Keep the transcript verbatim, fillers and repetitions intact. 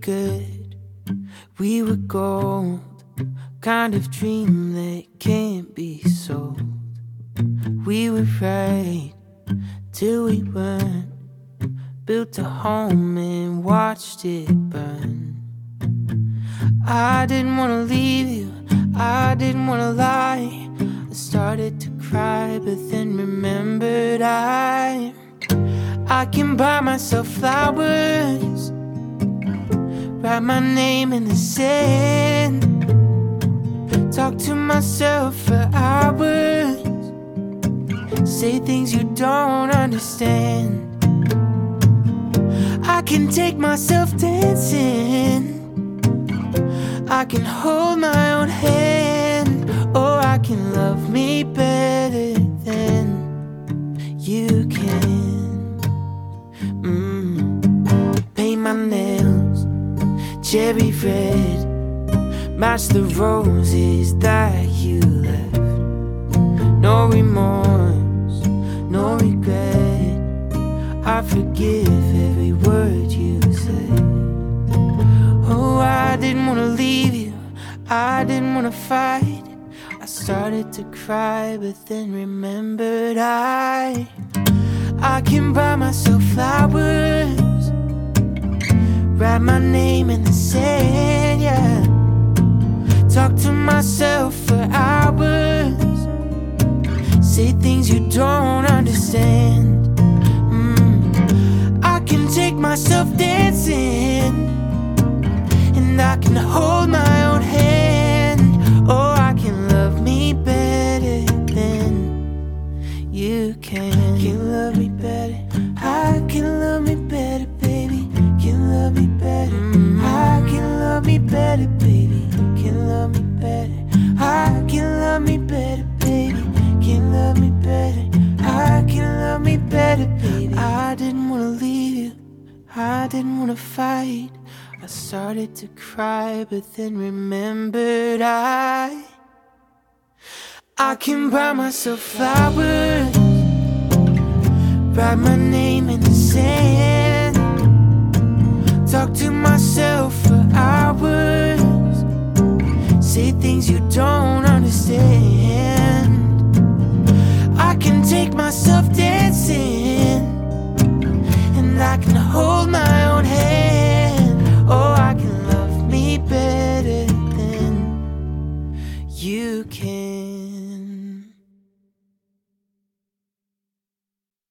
good. We were gold, kind of dream that can't be sold. We were right till we weren't. Built a home and watched it burn. I didn't wanna leave you, I didn't wanna lie. I started to cry, but then remembered I I can buy myself flowers, write my name in the sand, talk to myself for hours, say things you don't understand. I can take myself dancing, I can hold my own hand, or I can love me better than you can. mm. Paint my nails cherry red, match the roses that you left. No remorse, no regret, I forgive every word you said. Oh, I didn't wanna leave you, I didn't wanna fight. I started to cry, but then remembered I I can buy myself flowers, write my name in the sand, yeah. Talk to myself for hours, say things you don't understand. I can take myself dancing, and I can hold my own hand, or I can love me better than you can. Can love me better, I can love me better, baby. Can love me better, I can love me better, baby. Can love me better, I can love me better, baby. Can love me better, I can love me better, baby. I didn't wanna leave you, I didn't wanna fight. I started to cry, but then remembered I I can buy myself flowers, write my name in the sand, talk to myself for hours, say things you don't understand.